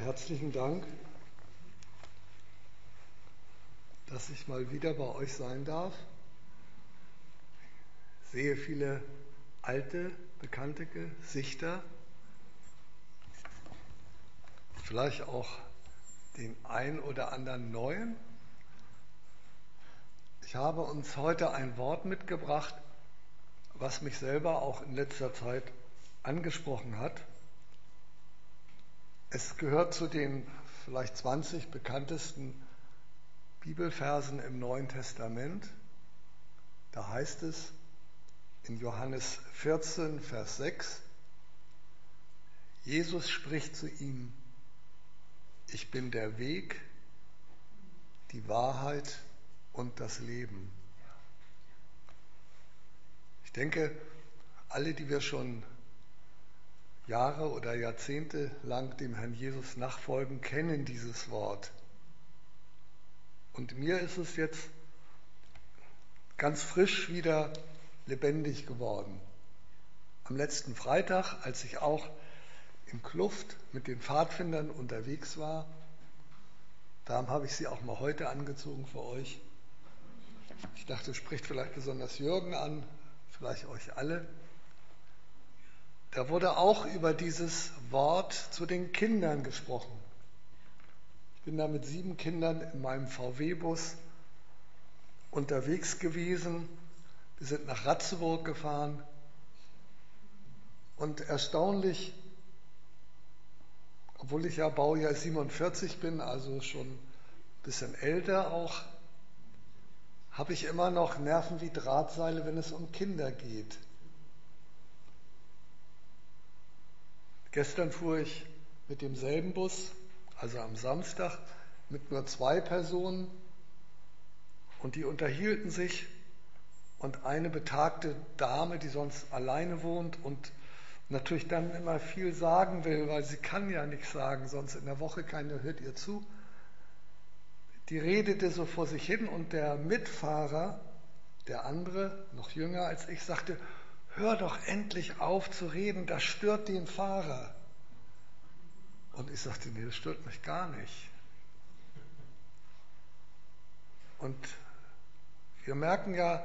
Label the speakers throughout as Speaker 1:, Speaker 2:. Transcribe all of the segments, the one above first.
Speaker 1: herzlichen Dank, dass ich mal wieder bei euch sein darf. Ich sehe viele alte, bekannte Gesichter, vielleicht auch den ein oder anderen neuen. Ich habe uns heute ein Wort mitgebracht, was mich selber auch in letzter Zeit angesprochen hat. Es gehört zu den vielleicht 20 bekanntesten Bibelversen im Neuen Testament. Da heißt es in Johannes 14, Vers 6, Jesus spricht zu ihm: Ich bin der Weg, die Wahrheit und das Leben. Ich denke, alle, die wir schon Jahre oder Jahrzehnte lang dem Herrn Jesus nachfolgen, kennen dieses Wort. Und mir ist es jetzt ganz frisch wieder lebendig geworden. Am letzten Freitag, als ich auch in Kluft mit den Pfadfindern unterwegs war, darum habe ich sie auch mal heute angezogen für euch. Ich dachte, es spricht vielleicht besonders Jürgen an, vielleicht euch alle. Da wurde auch über dieses Wort zu den Kindern gesprochen. Ich bin da mit 7 Kindern in meinem VW-Bus unterwegs gewesen. Wir sind nach Ratzeburg gefahren. Und erstaunlich, obwohl ich ja Baujahr 47 bin, also schon ein bisschen älter auch, habe ich immer noch Nerven wie Drahtseile, wenn es um Kinder geht. Gestern fuhr ich mit demselben Bus, also am Samstag, mit nur 2 Personen und die unterhielten sich und eine betagte Dame, die sonst alleine wohnt und natürlich dann immer viel sagen will, weil sie kann ja nichts sagen, sonst in der Woche keiner hört ihr zu. Die redete so vor sich hin und der Mitfahrer, der andere, noch jünger als ich, sagte: Hör doch endlich auf zu reden, das stört den Fahrer. Und ich sagte: Nee, das stört mich gar nicht. Und wir merken ja,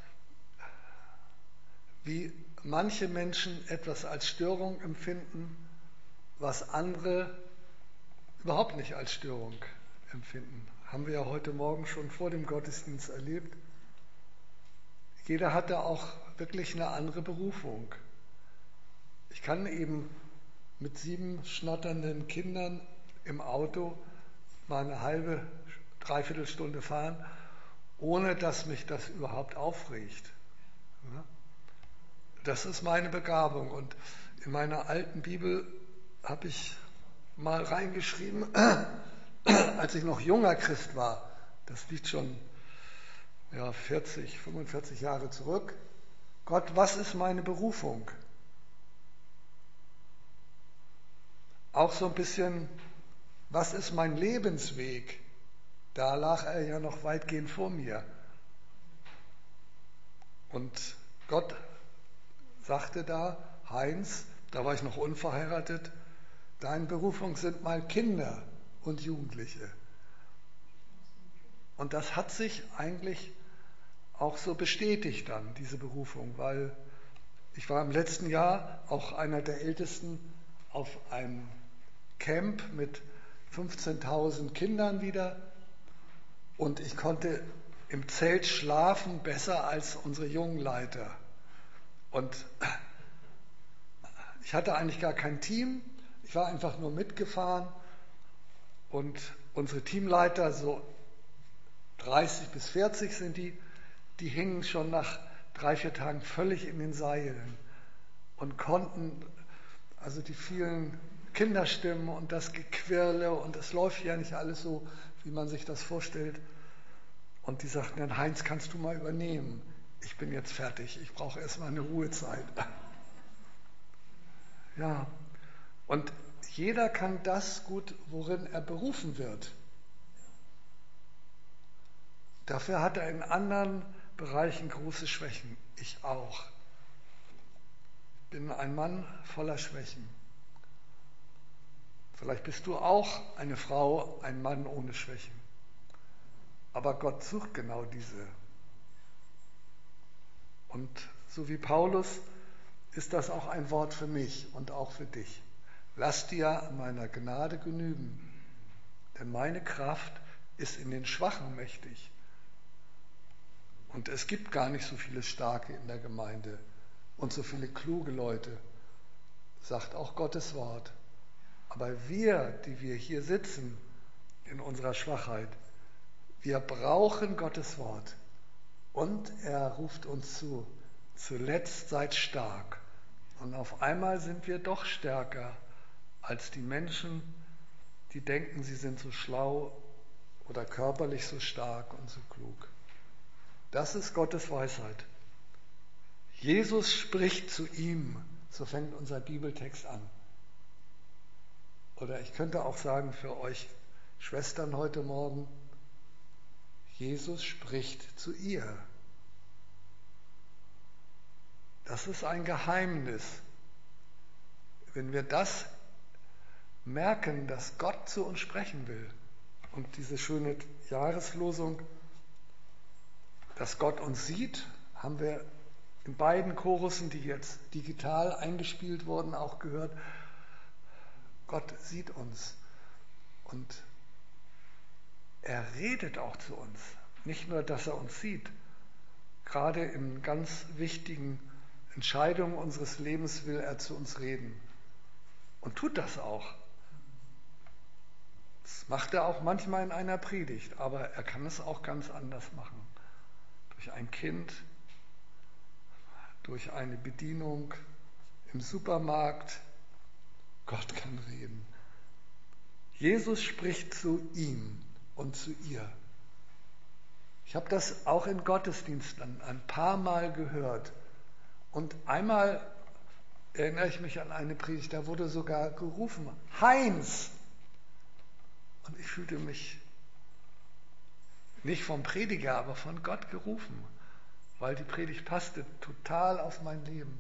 Speaker 1: wie manche Menschen etwas als Störung empfinden, was andere überhaupt nicht als Störung empfinden. Haben wir ja heute Morgen schon vor dem Gottesdienst erlebt. Jeder hat da auch wirklich eine andere Berufung. Ich kann eben mit 7 schnotternden Kindern im Auto mal eine halbe, dreiviertel Stunde fahren, ohne dass mich das überhaupt aufregt. Das ist meine Begabung. Und in meiner alten Bibel habe ich mal reingeschrieben, als ich noch junger Christ war, das liegt schon 40, 45 Jahre zurück: Gott, was ist meine Berufung? Auch so ein bisschen, was ist mein Lebensweg? Da lag er ja noch weitgehend vor mir. Und Gott sagte da: Heinz, da war ich noch unverheiratet, deine Berufung sind mal Kinder und Jugendliche. Und das hat sich eigentlich auch so bestätigt dann, diese Berufung, weil ich war im letzten Jahr auch einer der Ältesten auf einem Camp mit 15.000 Kindern wieder und ich konnte im Zelt schlafen besser als unsere jungen Leiter. Und ich hatte eigentlich gar kein Team, ich war einfach nur mitgefahren und unsere Teamleiter, so 30 bis 40 sind die hingen schon nach 3-4 Tagen völlig in den Seilen und konnten also die vielen Kinderstimmen und das Gequirle und es läuft ja nicht alles so, wie man sich das vorstellt. Und die sagten dann: Heinz, kannst du mal übernehmen? Ich bin jetzt fertig, ich brauche erstmal eine Ruhezeit. Ja, und jeder kann das gut, worin er berufen wird. Dafür hat er in anderen Bereichen große Schwächen. Ich auch. Ich bin ein Mann voller Schwächen. Vielleicht bist du auch eine Frau, ein Mann ohne Schwächen. Aber Gott sucht genau diese. Und so wie Paulus ist das auch ein Wort für mich und auch für dich. Lass dir an meiner Gnade genügen, denn meine Kraft ist in den Schwachen mächtig. Und es gibt gar nicht so viele Starke in der Gemeinde und so viele kluge Leute, sagt auch Gottes Wort. Aber wir, die wir hier sitzen in unserer Schwachheit, wir brauchen Gottes Wort. Und er ruft uns zu, zuletzt seid stark. Und auf einmal sind wir doch stärker als die Menschen, die denken, sie sind so schlau oder körperlich so stark und so klug. Das ist Gottes Weisheit. Jesus spricht zu ihm, so fängt unser Bibeltext an. Oder ich könnte auch sagen für euch Schwestern heute Morgen, Jesus spricht zu ihr. Das ist ein Geheimnis. Wenn wir das merken, dass Gott zu uns sprechen will und diese schöne Jahreslosung, dass Gott uns sieht, haben wir in beiden Chorussen, die jetzt digital eingespielt wurden, auch gehört. Gott sieht uns und er redet auch zu uns. Nicht nur, dass er uns sieht, gerade in ganz wichtigen Entscheidungen unseres Lebens will er zu uns reden und tut das auch. Das macht er auch manchmal in einer Predigt, aber er kann es auch ganz anders machen. Durch ein Kind, durch eine Bedienung im Supermarkt. Gott kann reden. Jesus spricht zu ihm und zu ihr. Ich habe das auch in Gottesdiensten ein paar Mal gehört. Und einmal erinnere ich mich an eine Predigt, da wurde sogar gerufen, Heinz! Und ich fühlte mich nicht vom Prediger, aber von Gott gerufen, weil die Predigt passte total auf mein Leben.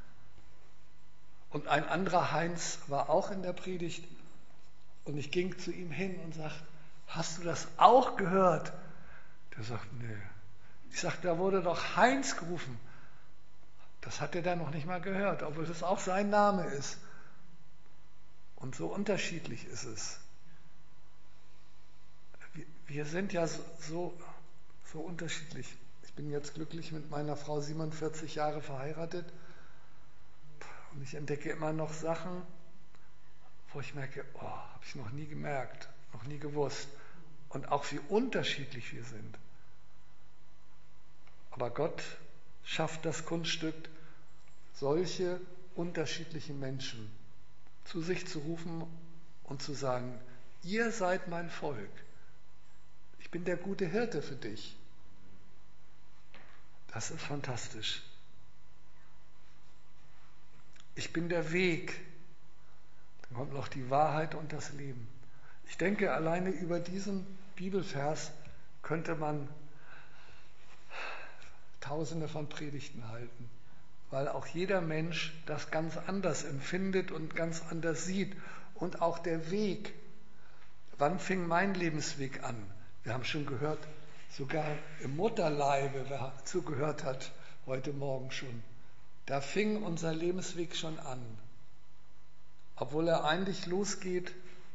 Speaker 1: Und ein anderer Heinz war auch in der Predigt und ich ging zu ihm hin und sagte, hast du das auch gehört? Der sagt, nee. Ich sagte, da wurde doch Heinz gerufen. Das hat er dann noch nicht mal gehört, obwohl das auch sein Name ist. Und so unterschiedlich ist es. Wir sind ja so unterschiedlich. Ich bin jetzt glücklich mit meiner Frau 47 Jahre verheiratet und ich entdecke immer noch Sachen, wo ich merke, habe ich noch nie gemerkt, noch nie gewusst. Und auch wie unterschiedlich wir sind. Aber Gott schafft das Kunststück, solche unterschiedlichen Menschen zu sich zu rufen und zu sagen, ihr seid mein Volk. Ich bin der gute Hirte für dich. Das ist fantastisch. Ich bin der Weg. Dann kommt noch die Wahrheit und das Leben. Ich denke, alleine über diesen Bibelvers könnte man Tausende von Predigten halten, weil auch jeder Mensch das ganz anders empfindet und ganz anders sieht. Und auch der Weg. Wann fing mein Lebensweg an? Wir haben schon gehört, sogar im Mutterleibe, wer zugehört hat, heute Morgen schon, da fing unser Lebensweg schon an. Obwohl er eigentlich losgeht,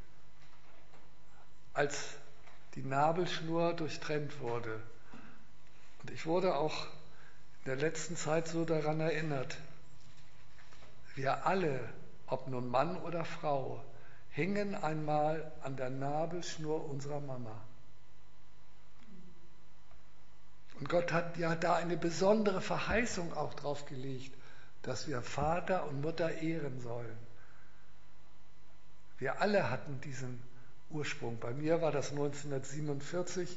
Speaker 1: als die Nabelschnur durchtrennt wurde. Und ich wurde auch in der letzten Zeit so daran erinnert, wir alle, ob nun Mann oder Frau, hingen einmal an der Nabelschnur unserer Mama. Und Gott hat ja da eine besondere Verheißung auch drauf gelegt, dass wir Vater und Mutter ehren sollen. Wir alle hatten diesen Ursprung. Bei mir war das 1947.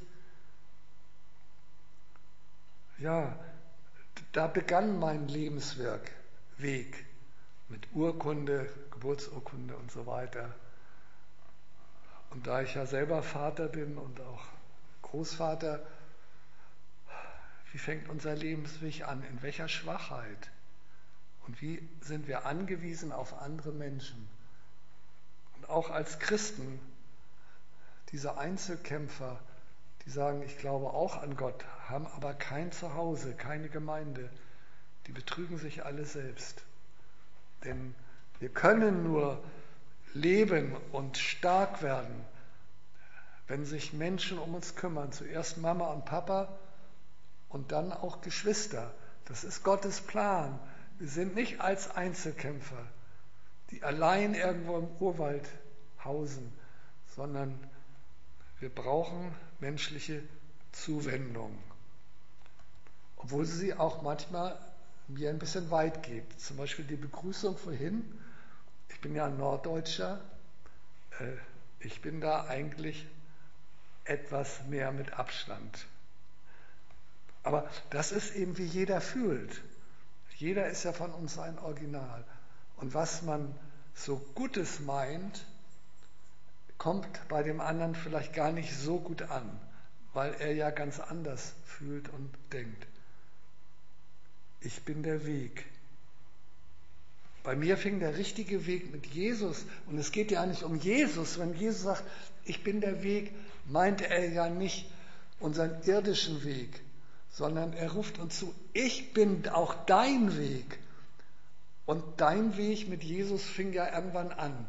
Speaker 1: Ja, da begann mein Lebensweg mit Urkunde, Geburtsurkunde und so weiter. Und da ich ja selber Vater bin und auch Großvater, wie fängt unser Lebensweg an? In welcher Schwachheit? Und wie sind wir angewiesen auf andere Menschen? Und auch als Christen, diese Einzelkämpfer, die sagen, ich glaube auch an Gott, haben aber kein Zuhause, keine Gemeinde, die betrügen sich alle selbst. Denn wir können nur leben und stark werden, wenn sich Menschen um uns kümmern. Zuerst Mama und Papa und dann auch Geschwister. Das ist Gottes Plan. Wir sind nicht als Einzelkämpfer, die allein irgendwo im Urwald hausen, sondern wir brauchen menschliche Zuwendung. Obwohl sie auch manchmal mir ein bisschen weit geht. Zum Beispiel die Begrüßung vorhin. Ich bin ja ein Norddeutscher. Ich bin da eigentlich etwas mehr mit Abstand. Aber das ist eben, wie jeder fühlt. Jeder ist ja von uns ein Original. Und was man so Gutes meint, kommt bei dem anderen vielleicht gar nicht so gut an, weil er ja ganz anders fühlt und denkt. Ich bin der Weg. Bei mir fing der richtige Weg mit Jesus, und es geht ja nicht um Jesus. Wenn Jesus sagt, ich bin der Weg, meint er ja nicht unseren irdischen Weg, sondern er ruft uns zu, ich bin auch dein Weg. Und dein Weg mit Jesus fing ja irgendwann an.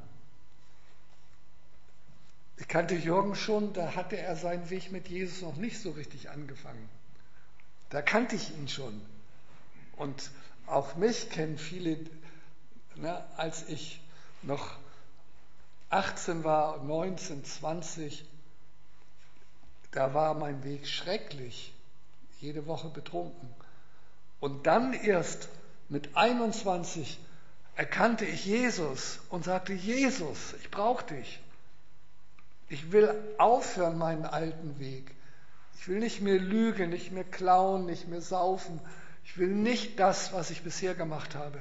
Speaker 1: Ich kannte Jürgen schon, da hatte er seinen Weg mit Jesus noch nicht so richtig angefangen. Da kannte ich ihn schon. Und auch mich kennen viele, als ich noch 18 war, 19, 20, da war mein Weg schrecklich, jede Woche betrunken. Und dann erst mit 21 erkannte ich Jesus und sagte, Jesus, ich brauche dich. Ich will aufhören meinen alten Weg. Ich will nicht mehr lügen, nicht mehr klauen, nicht mehr saufen. Ich will nicht das, was ich bisher gemacht habe.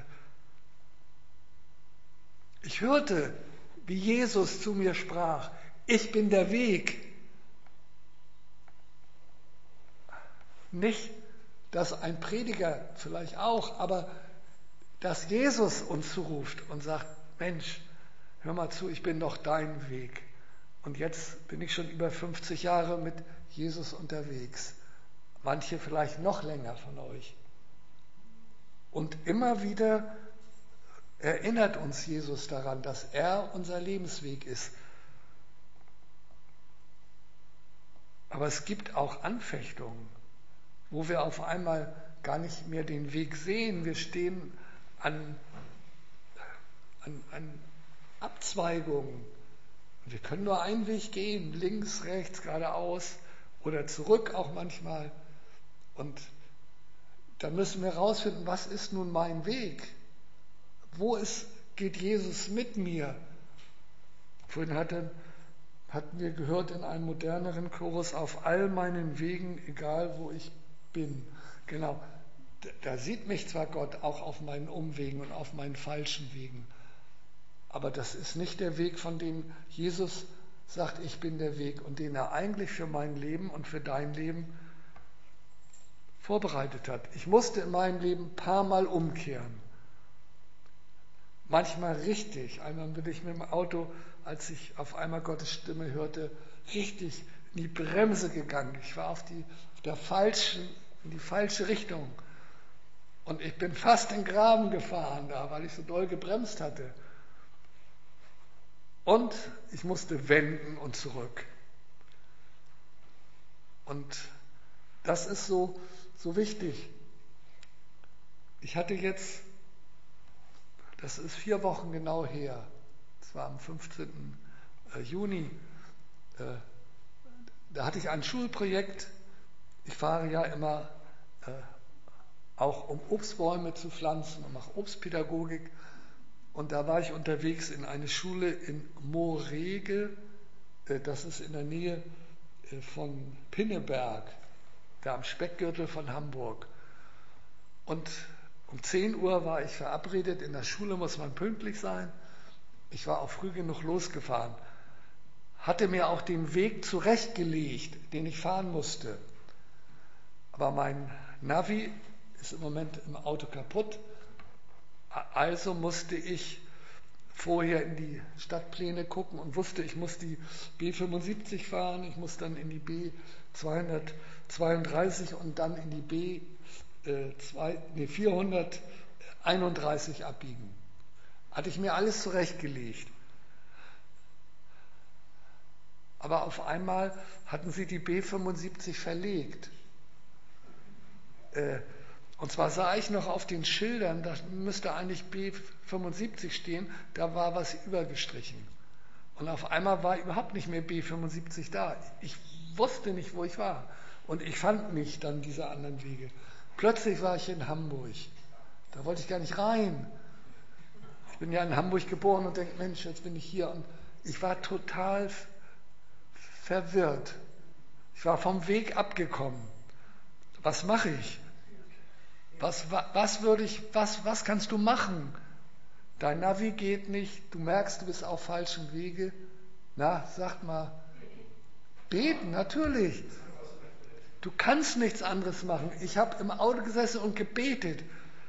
Speaker 1: Ich hörte, wie Jesus zu mir sprach, ich bin der Weg. Nicht, dass ein Prediger vielleicht auch, aber dass Jesus uns zuruft und sagt, Mensch, hör mal zu, ich bin doch dein Weg. Und jetzt bin ich schon über 50 Jahre mit Jesus unterwegs. Manche vielleicht noch länger von euch. Und immer wieder erinnert uns Jesus daran, dass er unser Lebensweg ist. Aber es gibt auch Anfechtungen, wo wir auf einmal gar nicht mehr den Weg sehen. Wir stehen an Abzweigungen. Wir können nur einen Weg gehen, links, rechts, geradeaus oder zurück auch manchmal. Und da müssen wir herausfinden, was ist nun mein Weg? Geht Jesus mit mir? Vorhin hatten wir gehört in einem moderneren Chorus, auf all meinen Wegen, egal wo ich bin. Genau, da sieht mich zwar Gott auch auf meinen Umwegen und auf meinen falschen Wegen, aber das ist nicht der Weg, von dem Jesus sagt, ich bin der Weg, und den er eigentlich für mein Leben und für dein Leben vorbereitet hat. Ich musste in meinem Leben ein paar Mal umkehren. Manchmal richtig. Einmal bin ich mit dem Auto, als ich auf einmal Gottes Stimme hörte, richtig in die Bremse gegangen. Ich war in die falsche Richtung. Und ich bin fast in den Graben gefahren da, weil ich so doll gebremst hatte. Und ich musste wenden und zurück. Und das ist so wichtig. Ich hatte jetzt, das ist 4 Wochen genau her, das war am 15. Juni, da hatte ich ein Schulprojekt. Ich fahre ja immer auch um Obstbäume zu pflanzen und mache Obstpädagogik. Und da war ich unterwegs in eine Schule in Moorrege, das ist in der Nähe von Pinneberg, da am Speckgürtel von Hamburg. Und um 10 Uhr war ich verabredet, in der Schule muss man pünktlich sein. Ich war auch früh genug losgefahren, hatte mir auch den Weg zurechtgelegt, den ich fahren musste. Aber mein Navi ist im Moment im Auto kaputt, also musste ich vorher in die Stadtpläne gucken und wusste, ich muss die B75 fahren, ich muss dann in die B232 und dann in die B431 abbiegen. Hatte ich mir alles zurechtgelegt. Aber auf einmal hatten sie die B75 verlegt. Und zwar sah ich noch auf den Schildern, da müsste eigentlich B75 stehen, da war was übergestrichen. Und auf einmal war überhaupt nicht mehr B75 da. Ich wusste nicht, wo ich war. Und ich fand nicht dann diese anderen Wege. Plötzlich war ich in Hamburg. Da wollte ich gar nicht rein. Ich bin ja in Hamburg geboren und denke, Mensch, jetzt bin ich hier. Und ich war total verwirrt. Ich war vom Weg abgekommen. Was mache ich? Was kannst du machen? Dein Navi geht nicht, du merkst, du bist auf falschem Wege. Na, sag mal. Beten, natürlich. Du kannst nichts anderes machen. Ich habe im Auto gesessen und gebetet.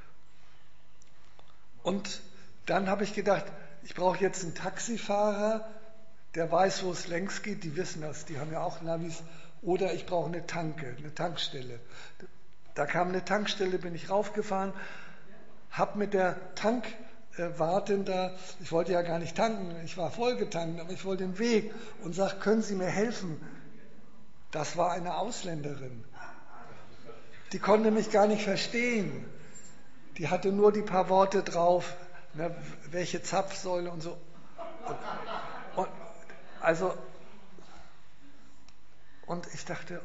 Speaker 1: Und dann habe ich gedacht, ich brauche jetzt einen Taxifahrer, der weiß, wo es längs geht. Die wissen das, die haben ja auch Navis. Oder ich brauche eine Tankstelle. Da kam eine Tankstelle, bin ich raufgefahren, habe mit der Tankwartin da, ich wollte ja gar nicht tanken, ich war vollgetankt, aber ich wollte den Weg und sage, können Sie mir helfen? Das war eine Ausländerin. Die konnte mich gar nicht verstehen. Die hatte nur die paar Worte drauf, ne, welche Zapfsäule und so. Und ich dachte,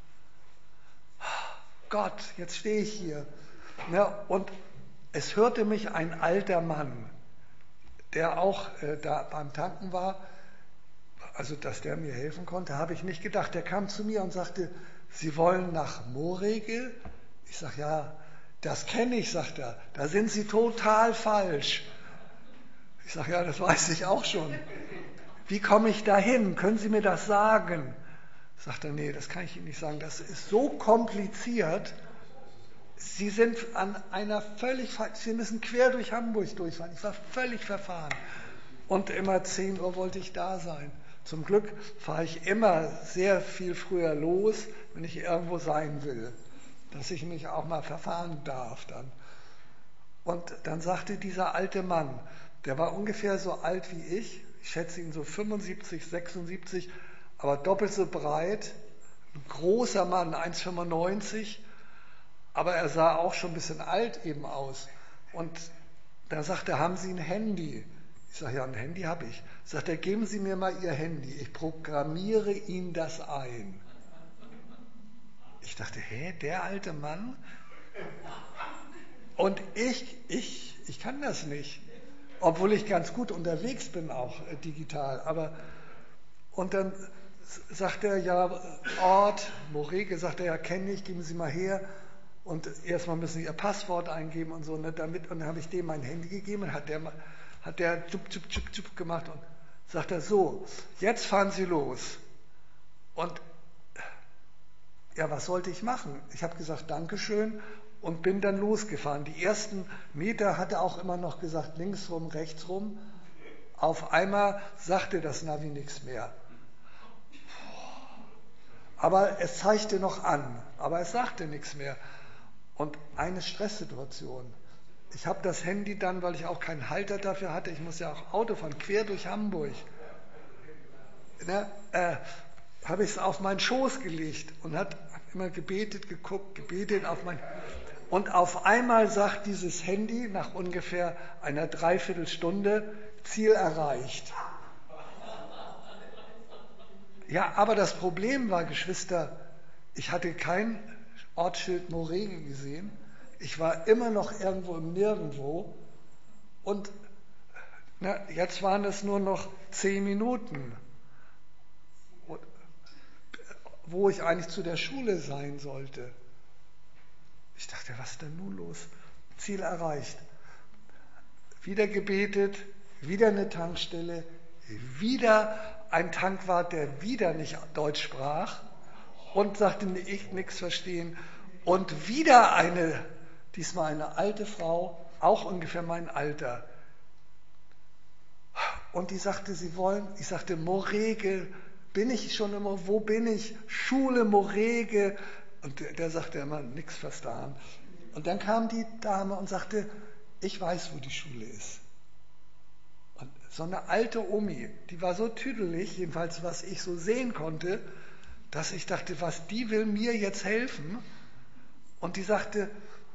Speaker 1: Gott, jetzt stehe ich hier. Ja, und es hörte mich ein alter Mann, der auch da beim Tanken war, also dass der mir helfen konnte, habe ich nicht gedacht. Der kam zu mir und sagte, Sie wollen nach Morege? Ich sage, ja, das kenne ich, sagt er. Da sind Sie total falsch. Ich sage, ja, das weiß ich auch schon. Wie komme ich da hin? Können Sie mir das sagen? Sagt er, nee, das kann ich Ihnen nicht sagen. Das ist so kompliziert. Sie sind an einer Sie müssen quer durch Hamburg durchfahren. Ich war völlig verfahren. Und immer 10 Uhr wollte ich da sein. Zum Glück fahre ich immer sehr viel früher los, wenn ich irgendwo sein will. Dass ich mich auch mal verfahren darf dann. Und dann sagte dieser alte Mann, der war ungefähr so alt wie ich schätze ihn so 75, 76, aber doppelt so breit, ein großer Mann, 1,95, aber er sah auch schon ein bisschen alt eben aus. Und da sagt er, haben Sie ein Handy? Ich sage, ja, ein Handy habe ich. Sagt er, geben Sie mir mal Ihr Handy, ich programmiere Ihnen das ein. Ich dachte, der alte Mann? Und ich kann das nicht. Obwohl ich ganz gut unterwegs bin, auch digital. Und dann sagt er, ja, Ort, Morege, sagt er, ja, kenne ich, geben Sie mal her. Und erstmal müssen Sie Ihr Passwort eingeben und so. Ne, und dann habe ich dem mein Handy gegeben und hat der tschup gemacht und sagt er, so, jetzt fahren Sie los. Und ja, was sollte ich machen? Ich habe gesagt, Dankeschön und bin dann losgefahren. Die ersten Meter hat er auch immer noch gesagt, links rum, rechts rum. Auf einmal sagte das Navi nichts mehr. Aber es zeigte noch an, aber es sagte nichts mehr. Und eine Stresssituation. Ich habe das Handy dann, weil ich auch keinen Halter dafür hatte, ich muss ja auch Auto fahren, quer durch Hamburg, habe ich es auf meinen Schoß gelegt und hat immer gebetet, gebetet auf mein... Und auf einmal sagt dieses Handy nach ungefähr einer Dreiviertelstunde, Ziel erreicht. Ja, aber das Problem war, Geschwister, ich hatte kein Ortsschild Morege gesehen. Ich war immer noch irgendwo im Nirgendwo. Und jetzt waren es nur noch 10 Minuten, wo ich eigentlich zu der Schule sein sollte. Ich dachte, was ist denn nun los? Ziel erreicht. Wieder gebetet, wieder eine Tankstelle, wieder ein Tankwart, der wieder nicht Deutsch sprach und sagte, ich nichts verstehen. Und wieder diesmal eine alte Frau, auch ungefähr mein Alter. Und die sagte, ich sagte, Morege, bin ich schon immer, wo bin ich? Schule, Morege. Und der sagte immer, nichts verstanden. Und dann kam die Dame und sagte, ich weiß, wo die Schule ist. Und so eine alte Omi, die war so tüdelig, jedenfalls was ich so sehen konnte, dass ich dachte, was, die will mir jetzt helfen? Und die sagte,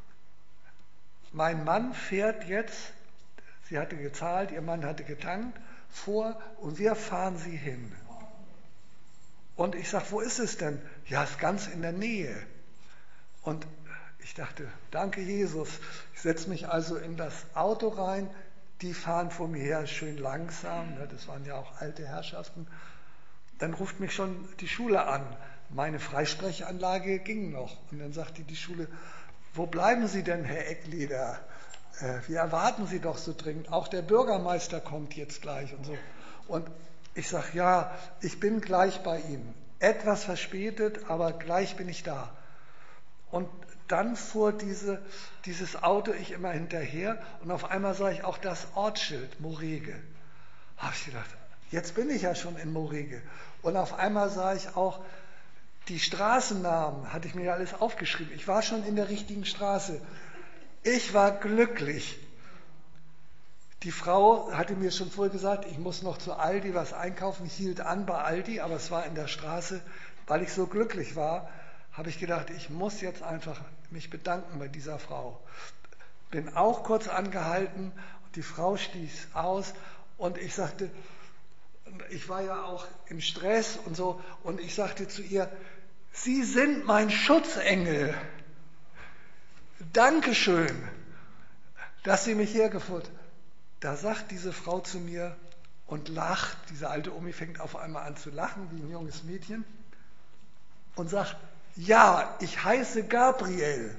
Speaker 1: mein Mann fährt jetzt, sie hatte gezahlt, ihr Mann hatte getankt, vor und wir fahren sie hin. Und ich sage, wo ist es denn? Ja, ist ganz in der Nähe. Und ich dachte, danke Jesus. Ich setze mich also in das Auto rein, die fahren vor mir her schön langsam, das waren ja auch alte Herrschaften. Dann ruft mich schon die Schule an. Meine Freisprechanlage ging noch. Und dann sagte die Schule, wo bleiben Sie denn, Herr Eckleder? Wir erwarten Sie doch so dringend. Auch der Bürgermeister kommt jetzt gleich und so. Und ich sage, ja, ich bin gleich bei Ihnen. Etwas verspätet, aber gleich bin ich da. Und dann fuhr dieses Auto ich immer hinterher und auf einmal sah ich auch das Ortsschild, Morege. Habe ich gedacht, jetzt bin ich ja schon in Morege. Und auf einmal sah ich auch die Straßennamen, hatte ich mir ja alles aufgeschrieben. Ich war schon in der richtigen Straße. Ich war glücklich. Die Frau hatte mir schon vorher gesagt, ich muss noch zu Aldi was einkaufen. Ich hielt an bei Aldi, aber es war in der Straße. Weil ich so glücklich war, habe ich gedacht, ich muss jetzt einfach mich bedanken bei dieser Frau. Bin auch kurz angehalten und die Frau stieß aus und ich sagte, ich war ja auch im Stress und so, und ich sagte zu ihr, Sie sind mein Schutzengel. Dankeschön, dass Sie mich hergeführt haben. Da sagt diese Frau zu mir und lacht, diese alte Omi fängt auf einmal an zu lachen, wie ein junges Mädchen, und sagt, ja, ich heiße Gabriel.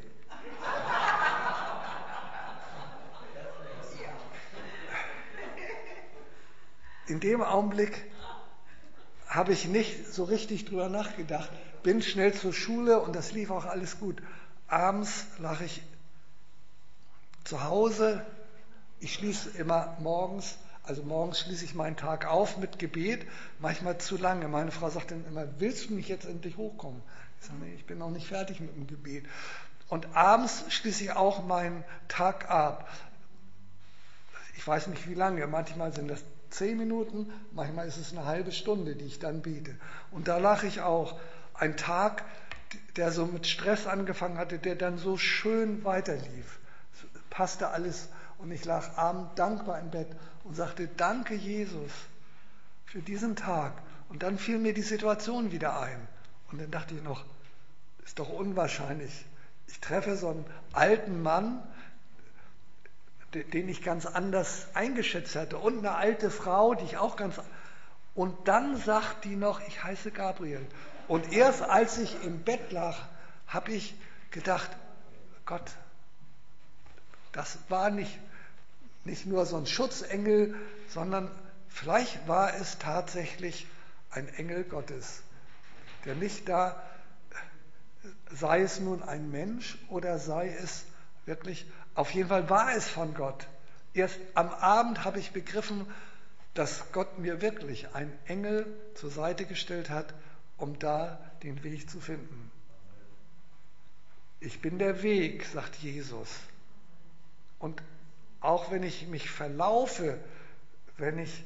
Speaker 1: In dem Augenblick habe ich nicht so richtig drüber nachgedacht, bin schnell zur Schule und das lief auch alles gut. Abends lag ich zu Hause, ich schließe immer morgens schließe ich meinen Tag auf mit Gebet, manchmal zu lange. Meine Frau sagt dann immer, willst du nicht jetzt endlich hochkommen? Ich sage, nee, ich bin noch nicht fertig mit dem Gebet. Und abends schließe ich auch meinen Tag ab. Ich weiß nicht wie lange, manchmal sind das 10 Minuten, manchmal ist es eine halbe Stunde, die ich dann bete. Und da lag ich auch. Ein Tag, der so mit Stress angefangen hatte, der dann so schön weiterlief. Passte alles und ich lag abends dankbar im Bett und sagte, danke Jesus für diesen Tag. Und dann fiel mir die Situation wieder ein. Und dann dachte ich noch, ist doch unwahrscheinlich. Ich treffe so einen alten Mann, den ich ganz anders eingeschätzt hatte, und eine alte Frau, die ich auch ganz... Und dann sagt die noch, ich heiße Gabriel. Und erst als ich im Bett lag, habe ich gedacht, Gott, das war nicht nur so ein Schutzengel, sondern vielleicht war es tatsächlich ein Engel Gottes, der nicht da, sei es nun ein Mensch oder sei es wirklich, auf jeden Fall war es von Gott. Erst am Abend habe ich begriffen, dass Gott mir wirklich einen Engel zur Seite gestellt hat, um da den Weg zu finden. Ich bin der Weg, sagt Jesus. Und auch wenn ich mich verlaufe, wenn ich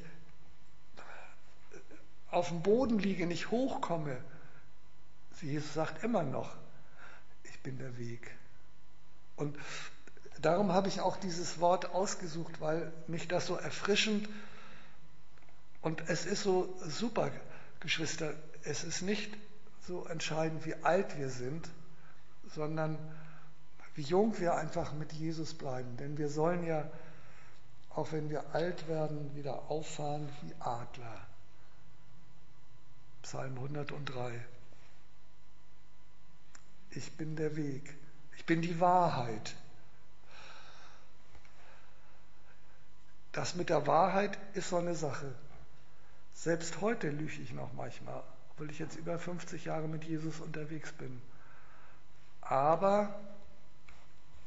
Speaker 1: auf dem Boden liege, nicht hochkomme, Jesus sagt immer noch, ich bin der Weg. Und darum habe ich auch dieses Wort ausgesucht, weil mich das so erfrischend, und es ist so super, Geschwister, es ist nicht so entscheidend, wie alt wir sind, sondern wie jung wir einfach mit Jesus bleiben. Denn wir sollen ja, auch wenn wir alt werden, wieder auffahren wie Adler. Psalm 103. Ich bin der Weg. Ich bin die Wahrheit. Das mit der Wahrheit ist so eine Sache. Selbst heute lüge ich noch manchmal, obwohl ich jetzt über 50 Jahre mit Jesus unterwegs bin. Aber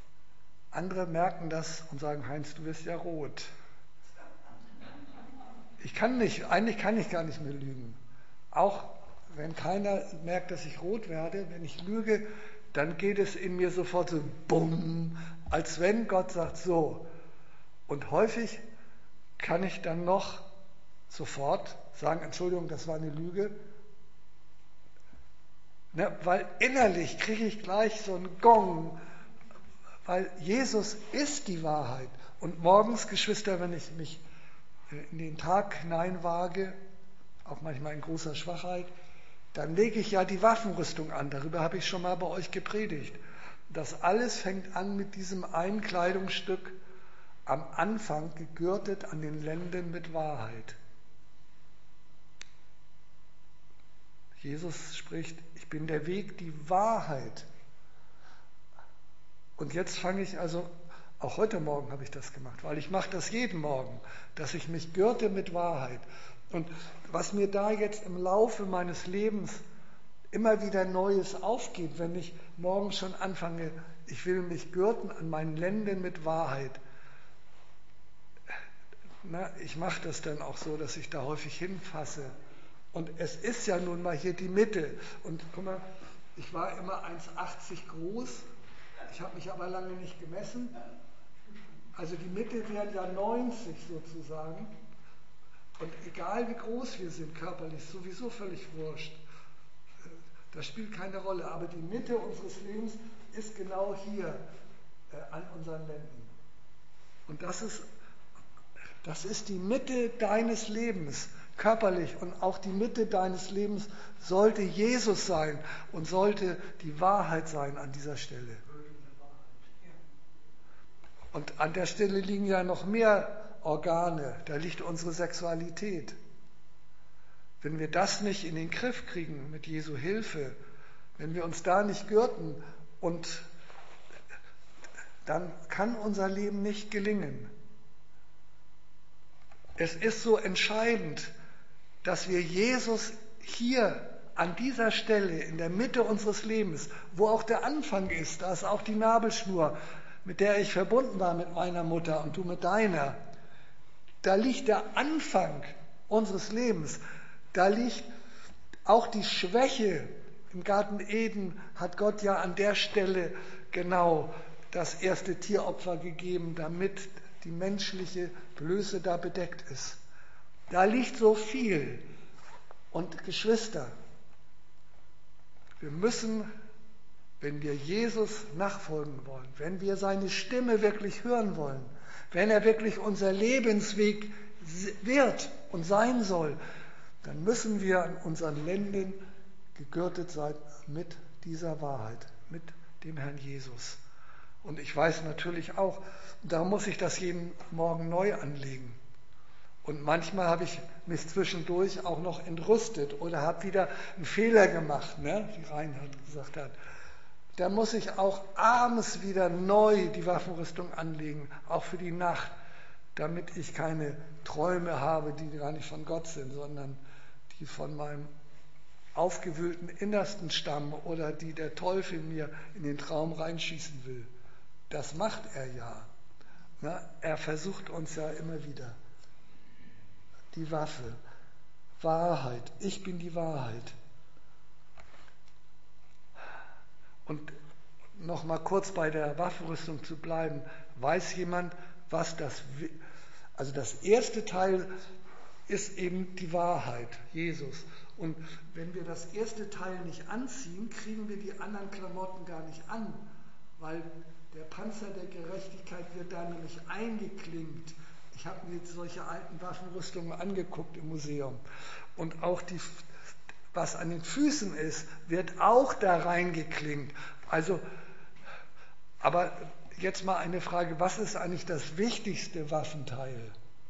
Speaker 1: andere merken das und sagen, Heinz, du bist ja rot. eigentlich kann ich gar nicht mehr lügen. Auch wenn keiner merkt, dass ich rot werde, wenn ich lüge, dann geht es in mir sofort so bumm, als wenn Gott sagt so. Und häufig kann ich dann noch sofort sagen, Entschuldigung, das war eine Lüge. Ne, weil innerlich kriege ich gleich so einen Gong, weil Jesus ist die Wahrheit. Und morgens, Geschwister, wenn ich mich in den Tag hineinwage, auch manchmal in großer Schwachheit, dann lege ich ja die Waffenrüstung an. Darüber habe ich schon mal bei euch gepredigt. Das alles fängt an mit diesem einen Kleidungsstück, am Anfang gegürtet an den Lenden mit Wahrheit. Jesus spricht, ich bin der Weg, die Wahrheit. Und jetzt fange ich also, auch heute Morgen habe ich das gemacht, weil ich mache das jeden Morgen, dass ich mich gürte mit Wahrheit. Und was mir da jetzt im Laufe meines Lebens immer wieder Neues aufgeht, wenn ich morgen schon anfange, ich will mich gürten an meinen Lenden mit Wahrheit. Na, ich mache das dann auch so, dass ich da häufig hinfasse. Und es ist ja nun mal hier die Mitte. Und guck mal, ich war immer 1,80 groß, ich habe mich aber lange nicht gemessen. Also die Mitte wären ja 90 sozusagen. Und egal wie groß wir sind körperlich, sowieso völlig wurscht. Das spielt keine Rolle. Aber die Mitte unseres Lebens ist genau hier an unseren Lenden. Und das ist die Mitte deines Lebens, körperlich. Und auch die Mitte deines Lebens sollte Jesus sein und sollte die Wahrheit sein an dieser Stelle. Und an der Stelle liegen ja noch mehr Organe, da liegt unsere Sexualität. Wenn wir das nicht in den Griff kriegen mit Jesu Hilfe, wenn wir uns da nicht gürten, und dann kann unser Leben nicht gelingen. Es ist so entscheidend, dass wir Jesus hier an dieser Stelle, in der Mitte unseres Lebens, wo auch der Anfang ist, da ist auch die Nabelschnur, mit der ich verbunden war mit meiner Mutter und du mit deiner, da liegt der Anfang unseres Lebens, da liegt auch die Schwäche. Im Garten Eden hat Gott ja an der Stelle genau das erste Tieropfer gegeben, damit die menschliche Blöße da bedeckt ist. Da liegt so viel. Und Geschwister, wir müssen, wenn wir Jesus nachfolgen wollen, wenn wir seine Stimme wirklich hören wollen, wenn er wirklich unser Lebensweg wird und sein soll, dann müssen wir an unseren Lenden gegürtet sein mit dieser Wahrheit, mit dem Herrn Jesus. Und ich weiß natürlich auch, da muss ich das jeden Morgen neu anlegen. Und manchmal habe ich mich zwischendurch auch noch entrüstet oder habe wieder einen Fehler gemacht, ne? Wie Reinhard gesagt hat. Da muss ich auch abends wieder neu die Waffenrüstung anlegen, auch für die Nacht, damit ich keine Träume habe, die gar nicht von Gott sind, sondern die von meinem aufgewühlten Innersten stammen oder die der Teufel mir in den Traum reinschießen will. Das macht er ja. Na, er versucht uns ja immer wieder. Die Waffe, Wahrheit, ich bin die Wahrheit. Und noch mal kurz bei der Waffenrüstung zu bleiben, weiß jemand, was das erste Teil ist eben die Wahrheit, Jesus. Und wenn wir das erste Teil nicht anziehen, kriegen wir die anderen Klamotten gar nicht an, weil der Panzer der Gerechtigkeit wird da nämlich eingeklinkt. Ich habe mir solche alten Waffenrüstungen angeguckt im Museum. Und auch was an den Füßen ist, wird auch da reingeklinkt. Also, aber jetzt mal eine Frage, was ist eigentlich das wichtigste Waffenteil?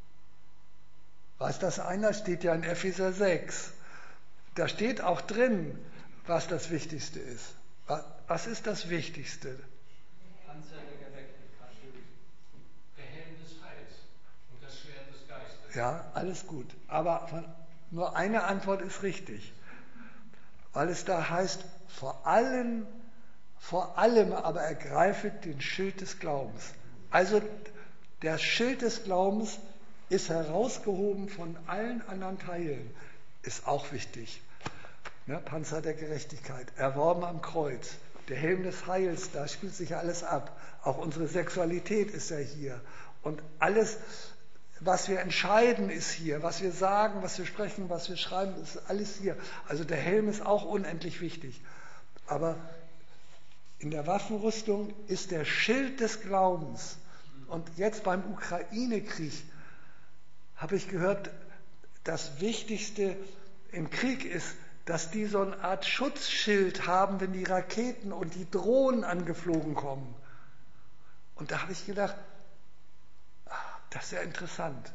Speaker 1: Weiß das einer? Steht ja in Epheser 6. Da steht auch drin, was das Wichtigste ist. Was ist das Wichtigste?
Speaker 2: Panzer der Gerechtigkeit, der Helm des Heils und das Schwert des Geistes.
Speaker 1: Ja, alles gut. Aber nur eine Antwort ist richtig. Weil es da heißt, vor allem aber ergreifet den Schild des Glaubens. Also der Schild des Glaubens ist herausgehoben von allen anderen Teilen. Ist auch wichtig. Ne? Panzer der Gerechtigkeit, erworben am Kreuz. Der Helm des Heils, da spielt sich alles ab. Auch unsere Sexualität ist ja hier. Und alles, was wir entscheiden, ist hier. Was wir sagen, was wir sprechen, was wir schreiben, ist alles hier. Also der Helm ist auch unendlich wichtig. Aber in der Waffenrüstung ist der Schild des Glaubens. Und jetzt beim Ukraine-Krieg habe ich gehört, das Wichtigste im Krieg ist, dass die so eine Art Schutzschild haben, wenn die Raketen und die Drohnen angeflogen kommen. Und da habe ich gedacht, das ist ja interessant.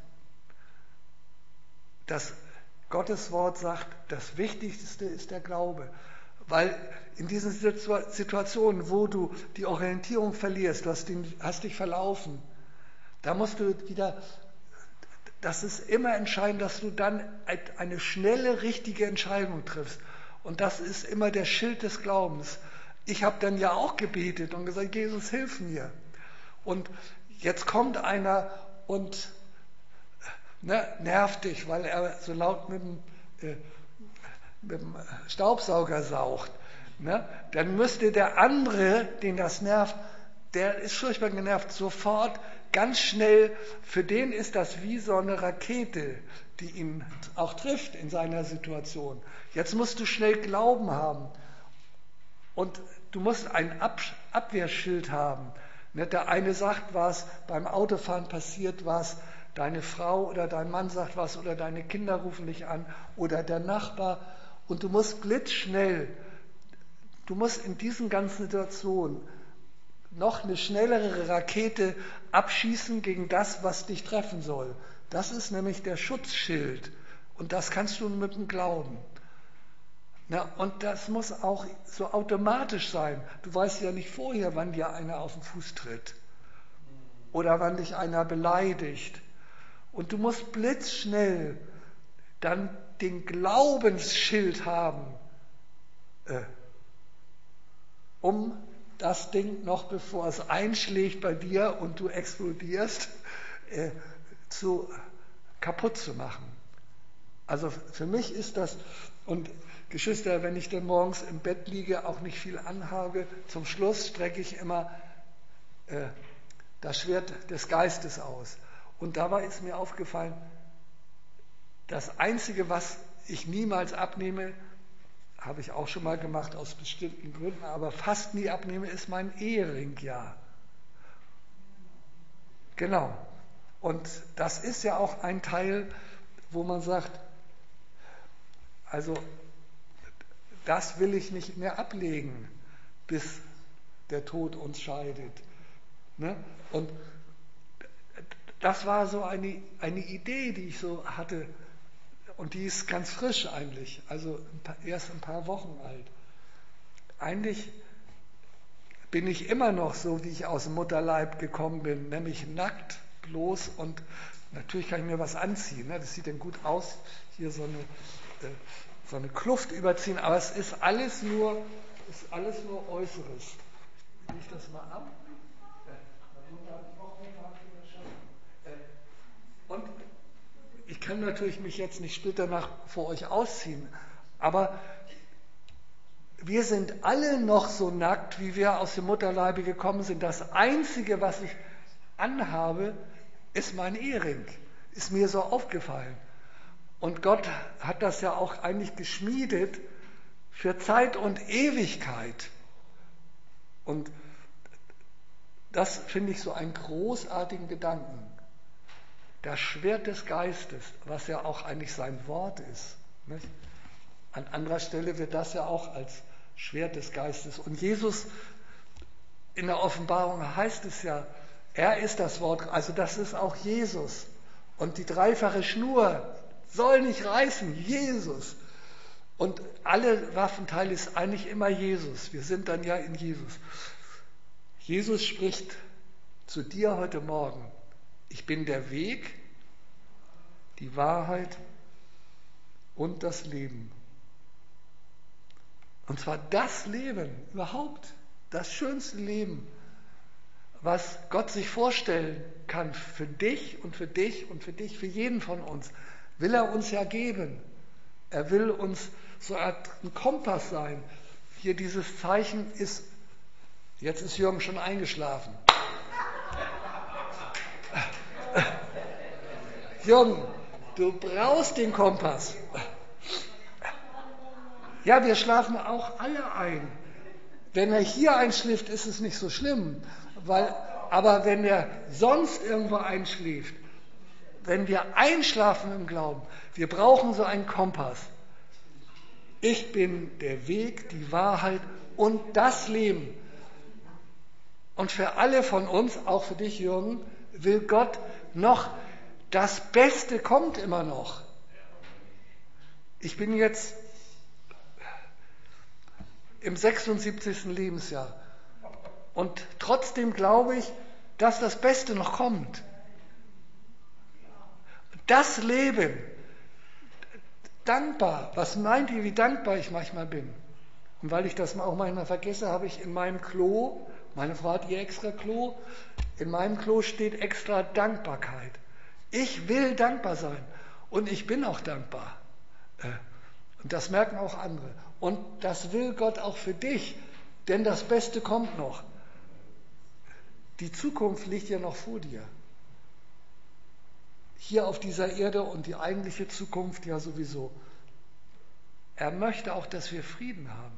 Speaker 1: Das Gottes Wort sagt, das Wichtigste ist der Glaube. Weil in diesen Situationen, wo du die Orientierung verlierst, du hast dich verlaufen, da musst du wieder, das ist immer entscheidend, dass du dann eine schnelle, richtige Entscheidung triffst. Und das ist immer der Schild des Glaubens. Ich habe dann ja auch gebetet und gesagt, Jesus, hilf mir. Und jetzt kommt einer und nervt dich, weil er so laut mit dem Staubsauger saugt. Ne? Dann müsste der andere, den das nervt, der ist furchtbar genervt, sofort ganz schnell, für den ist das wie so eine Rakete, die ihn auch trifft in seiner Situation. Jetzt musst du schnell Glauben haben und du musst ein Abwehrschild haben. Der eine sagt was, beim Autofahren passiert was, deine Frau oder dein Mann sagt was oder deine Kinder rufen dich an oder der Nachbar und du musst blitzschnell, du musst in diesen ganzen Situationen noch eine schnellere Rakete abschießen gegen das, was dich treffen soll. Das ist nämlich der Schutzschild. Und das kannst du mit dem Glauben. Und das muss auch so automatisch sein. Du weißt ja nicht vorher, wann dir einer auf den Fuß tritt. Oder wann dich einer beleidigt. Und du musst blitzschnell dann den Glaubensschild haben, um das Ding noch bevor es einschlägt bei dir und du explodierst, kaputt zu machen. Also für mich ist das, und Geschwister, wenn ich dann morgens im Bett liege, auch nicht viel anhabe, zum Schluss strecke ich immer das Schwert des Geistes aus. Und dabei ist mir aufgefallen, das Einzige, was ich niemals abnehme, habe ich auch schon mal gemacht aus bestimmten Gründen, aber fast nie abnehme, ist mein Ehering, ja. Genau. Und das ist ja auch ein Teil, wo man sagt, also das will ich nicht mehr ablegen, bis der Tod uns scheidet. Ne? Und das war so eine Idee, die ich so hatte. Und die ist ganz frisch eigentlich, also erst ein paar Wochen alt. Eigentlich bin ich immer noch so, wie ich aus dem Mutterleib gekommen bin, nämlich nackt, bloß und natürlich kann ich mir was anziehen. Ne? Das sieht dann gut aus, hier so eine Kluft überziehen, aber es ist alles nur Äußeres. Leg ich das mal ab? Und ich kann natürlich mich jetzt nicht splitternackt vor euch ausziehen, aber wir sind alle noch so nackt, wie wir aus dem Mutterleibe gekommen sind. Das Einzige, was ich anhabe, ist mein Ehering. Ist mir so aufgefallen. Und Gott hat das ja auch eigentlich geschmiedet für Zeit und Ewigkeit. Und das finde ich so einen großartigen Gedanken. Das Schwert des Geistes, was ja auch eigentlich sein Wort ist. Nicht? An anderer Stelle wird das ja auch als Schwert des Geistes. Und Jesus in der Offenbarung heißt es ja, er ist das Wort, also das ist auch Jesus. Und die dreifache Schnur soll nicht reißen, Jesus. Und alle Waffenteile ist eigentlich immer Jesus. Wir sind dann ja in Jesus. Jesus spricht zu dir heute Morgen, ich bin der Weg, die Wahrheit und das Leben. Und zwar das Leben, überhaupt das schönste Leben, was Gott sich vorstellen kann für dich und für dich und für dich, für jeden von uns, will er uns ja geben. Er will uns so eine Art ein Kompass sein. Hier dieses Zeichen ist, jetzt ist Jürgen schon eingeschlafen. Jürgen, du brauchst den Kompass. Ja, wir schlafen auch alle ein. Wenn er hier einschläft, ist es nicht so schlimm. Aber wenn er sonst irgendwo einschläft, wenn wir einschlafen im Glauben, wir brauchen so einen Kompass. Ich bin der Weg, die Wahrheit und das Leben. Und für alle von uns, auch für dich, Jürgen, will Gott noch, das Beste kommt immer noch. Ich bin jetzt im 76. Lebensjahr und trotzdem glaube ich, dass das Beste noch kommt. Das Leben, dankbar, was meint ihr, wie dankbar ich manchmal bin? Und weil ich das auch manchmal vergesse, habe ich in meinem Klo, meine Frau hat ihr extra Klo, in meinem Klo steht extra Dankbarkeit. Ich will dankbar sein und ich bin auch dankbar. Und das merken auch andere. Und das will Gott auch für dich, denn das Beste kommt noch. Die Zukunft liegt ja noch vor dir. Hier auf dieser Erde und die eigentliche Zukunft ja sowieso. Er möchte auch, dass wir Frieden haben.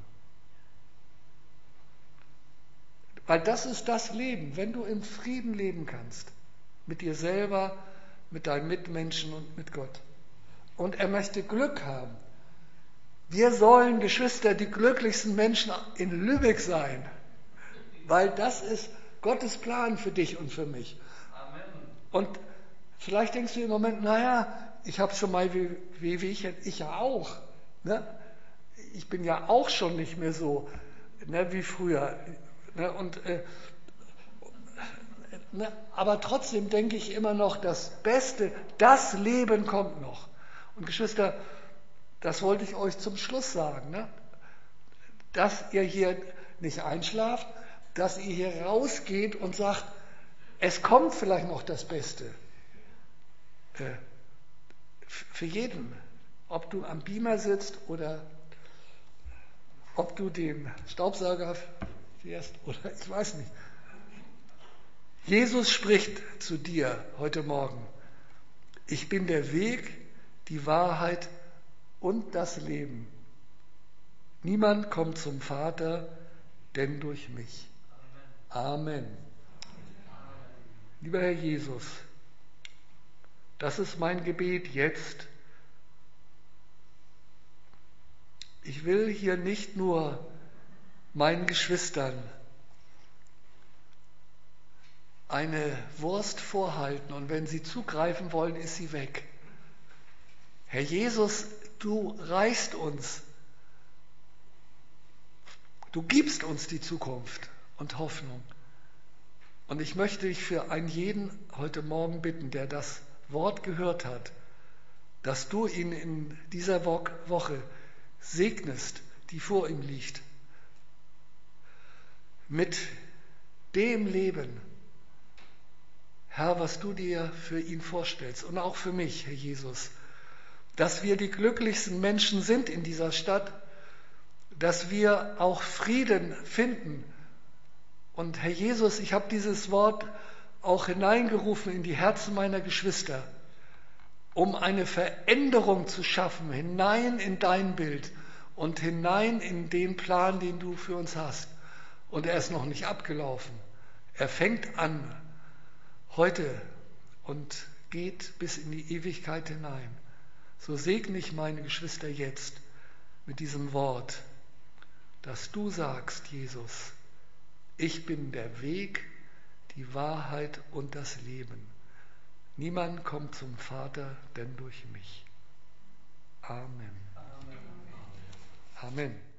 Speaker 1: Weil das ist das Leben, wenn du im Frieden leben kannst. Mit dir selber, mit deinen Mitmenschen und mit Gott. Und er möchte Glück haben. Wir sollen, Geschwister, die glücklichsten Menschen in Lübeck sein. Weil das ist Gottes Plan für dich und für mich.
Speaker 2: Amen.
Speaker 1: Und vielleicht denkst du im Moment, naja, ich habe schon mal wie ich ja auch. Ne? Ich bin ja auch schon nicht mehr so, ne, wie früher. Ne? Aber trotzdem denke ich immer noch, das Beste, das Leben kommt noch. Und Geschwister, das wollte ich euch zum Schluss sagen, ne? Dass ihr hier nicht einschlaft, dass ihr hier rausgeht und sagt, es kommt vielleicht noch das Beste. Für jeden. Ob du am Beamer sitzt oder ob du den Staubsauger fährst oder ich weiß nicht. Jesus spricht zu dir heute Morgen. Ich bin der Weg, die Wahrheit und das Leben. Niemand kommt zum Vater, denn durch mich. Amen. Lieber Herr Jesus, das ist mein Gebet jetzt. Ich will hier nicht nur meinen Geschwistern eine Wurst vorhalten und wenn sie zugreifen wollen, ist sie weg. Herr Jesus, du reichst uns. Du gibst uns die Zukunft und Hoffnung. Und ich möchte dich für einen jeden heute Morgen bitten, der das Wort gehört hat, dass du ihn in dieser Woche segnest, die vor ihm liegt, mit dem Leben, Herr, was du dir für ihn vorstellst und auch für mich, Herr Jesus, dass wir die glücklichsten Menschen sind in dieser Stadt, dass wir auch Frieden finden. Und Herr Jesus, ich habe dieses Wort auch hineingerufen in die Herzen meiner Geschwister, um eine Veränderung zu schaffen, hinein in dein Bild und hinein in den Plan, den du für uns hast. Und er ist noch nicht abgelaufen. Er fängt an heute und geht bis in die Ewigkeit hinein. So segne ich meine Geschwister jetzt mit diesem Wort, dass du sagst, Jesus, ich bin der Weg, die Wahrheit und das Leben. Niemand kommt zum Vater, denn durch mich. Amen. Amen. Amen.